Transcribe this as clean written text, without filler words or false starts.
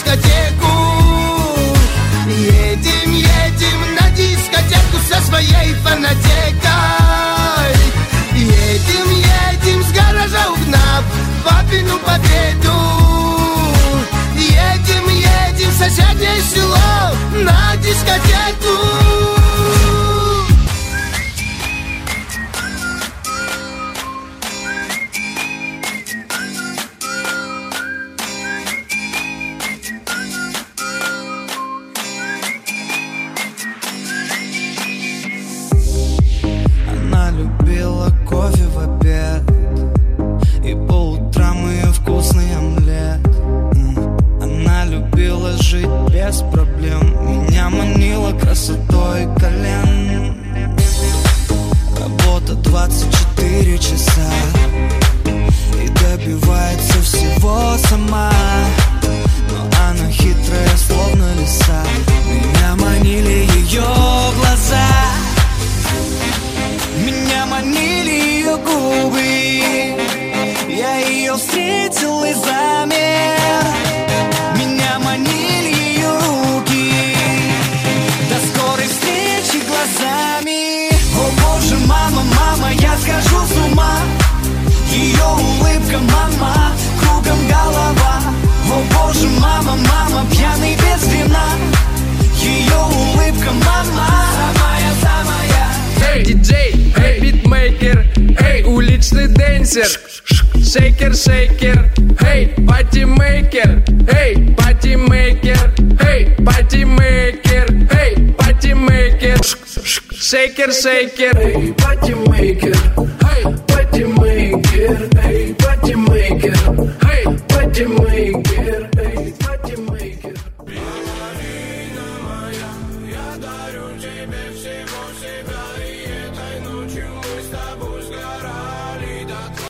дискотеку. Едем, едем на дискотеку со своей фонотекой. Едем, едем с гаража угнав папину победу. Едем, едем в соседнее село на дискотеку. Она любила кофе в обед и по утрам ее вкусный омлет. Она любила жить без проблем, меня манила красотой колен. Работа 24 часа и добивается всего сама. Но она хитрая, словно лиса, меня манили ее глаза. Меня манили ее губы, я ее встретил и замер. Меня манили ее руки, до скорой встречи глазами. О боже, мама, мама, я схожу с ума. Ее улыбка, мама, кругом голова. О боже, мама, мама, пьяный без вина. Ее улыбка, мама, самая-самая. Эй, диджей, эй, битмейкер, эй, уличный дэнсер, шейкер, шейкер, эй, патимейкер, эй, патимейкер, эй, патимейкер, эй, патимейкер, шейкер, шейкер, эй, патимейкер, эй, патимейкер, эй, патимейкер, эй, патимейкер, эй, патимейкер. Я дарю тебе всего себя.